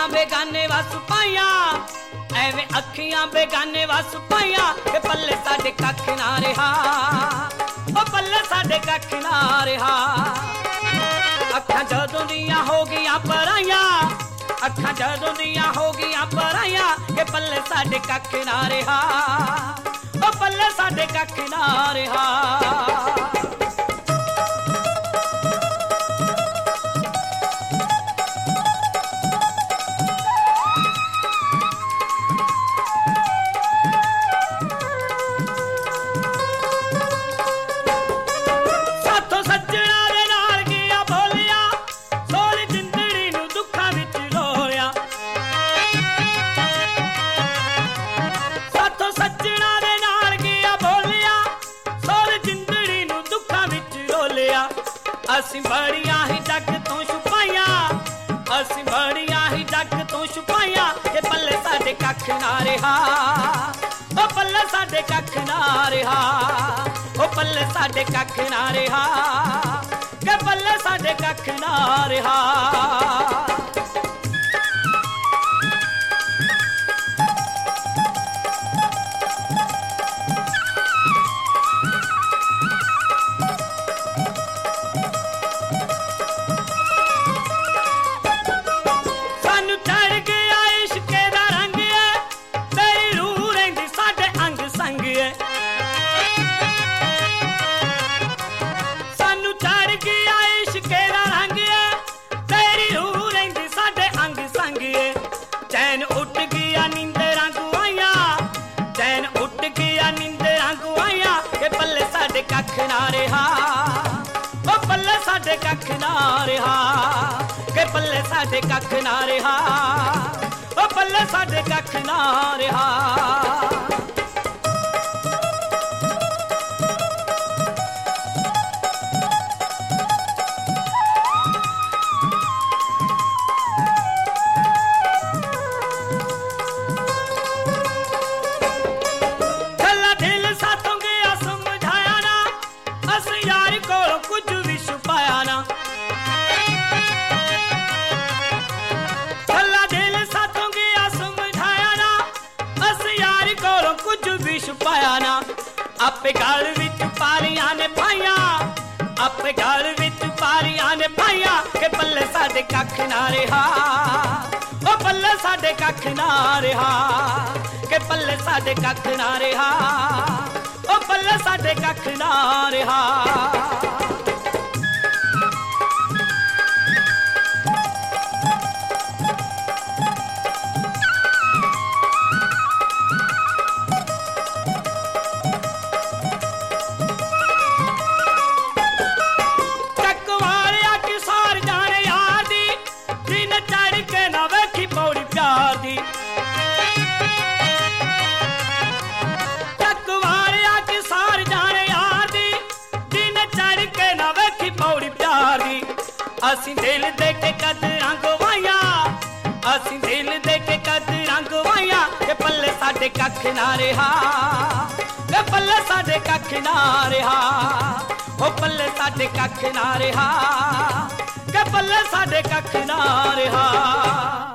अखियां बेगाने वस पाइया एवें अखियां बेगाने वस पाइया के पल्ले साडे कख ना रहा ओ पल्ले साडे कख ना रहा अखां जदों दियां हो गईयां पराइयां अखां जदों दियां हो गईयां पराइयां के पल्ले साडे कख ना रहा ओ पल्ले साडे कख ना रहा ਅਸੀਂ ਬੜੀਆਂ ਹੀ ਜੱਗ ਤੋਂ ਛੁਪਾਈਆਂ ਅਸੀਂ ਬੜੀਆਂ ਹੀ ਜੱਗ ਤੋਂ ਛੁਪਾਈਆਂ ਕਿ ਪੱਲੇ ਸਾਡੇ ਕੱਖ ਨਾ ਰਿਹਾ ਉਹ ਪੱਲੇ ਸਾਡੇ ਕੱਖ ਨਾ ਰਿਹਾ ਉਹ ਪੱਲੇ ਸਾਡੇ ਕੱਖ ਨਾ ਰਿਹਾ ਕਿ ਪੱਲੇ ਸਾਡੇ ਕੱਖ ਨਾ ਰਿਹਾ कख ना रहा ओ पल्ले साडे कख ना रहा के पल्ले साडे कख ना रहा ओ पल्ले साडे कख ना रहा पाया ना आपे गल विच पारियां ने पाइया आपे गल विच पारियां ने पाइया के पल्ले साडे कख ना रहा ओ पल्ले साडे कख ना रहा के पल्ले साडे कख ना रहा ओ पल्ले साडे कख ना रहा ਅਸੀਂ ਦਿਲ ਦੇ ਕੇ ਕਦਰਾਂ ਗਵਾਈਆਂ ਅਸੀਂ ਦਿਲ ਦੇ ਕੇ ਕਦਰਾਂ ਗਵਾਈਆਂ ਕਿ ਪੱਲੇ ਸਾਡੇ ਕੱਖ ਨਾ ਰਿਹਾ ਕਿ ਪੱਲੇ ਸਾਡੇ ਕੱਖ ਨਾ ਰਿਹਾ ਉਹ ਪੱਲੇ ਸਾਡੇ ਕੱਖ ਨਾ ਰਿਹਾ ਕਿ ਪੱਲੇ ਸਾਡੇ ਕੱਖ ਨਾ ਰਿਹਾ